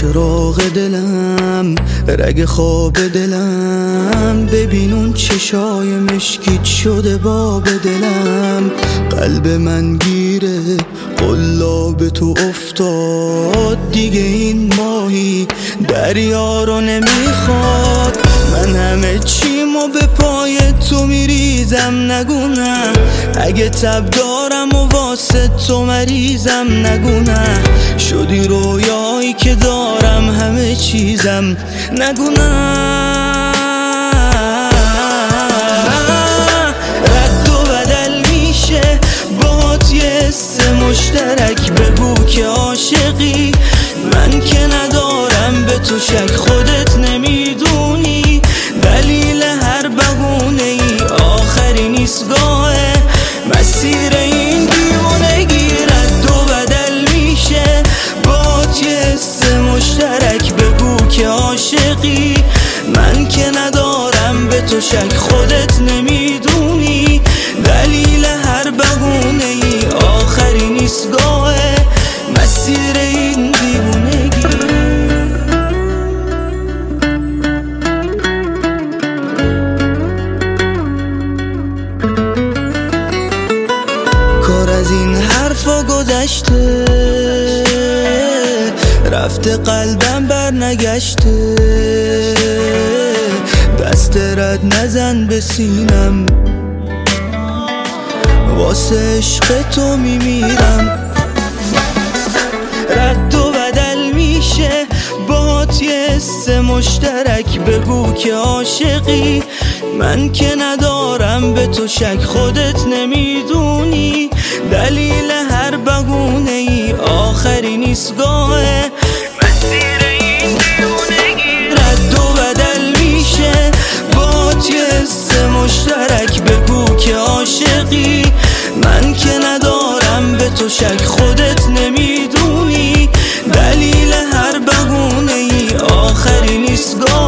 چراغ دلم، رگ خواب دلم، ببین اون چشای مشکیت شده باب دلم. قلب من گیره قلاب تو افتاد، دیگه این ماهی دریا رو نمیخواد. من همه چیمو به پای تو میریزم، نگونم اگه تب دارم و واسه تو مریضم، نگونم شدی رویایی که دارم همه چیزم، نگونم رد و بدل میشه باهات یه حس مشترک، بگو که عاشقی من که ندارم به تو شک. خودت نمیدونی دلیل هر بهونه ای آخری نیست گاه مسیر این دیوونگی. رد و بدل میشه باهات یه حس مشترک، بگو که عاشقی من که ندارم به تو شک. خودت نمیدونی دلیل هر بهونه ای آخری نیست گاه مسیر این دیوونگی. کار از این حرفا گذشته، رفته قلبم بر نگشته، دست رد نزن به سینم، واسه عشق تو میمیرم. رد و بدل میشه باهات یه حس مشترک، بگو که عاشقی من که ندارم به تو شک. خودت نمیدونی دلیل هر بهونه ای آخری نیست گاه مسیر این دیوونگی. رد و بدل میشه باهات یه حس مشترک، بگو که عاشقی من که ندارم به تو شک. خودت نمیدونی دلیل هر بهونه ای آخری نیست گاه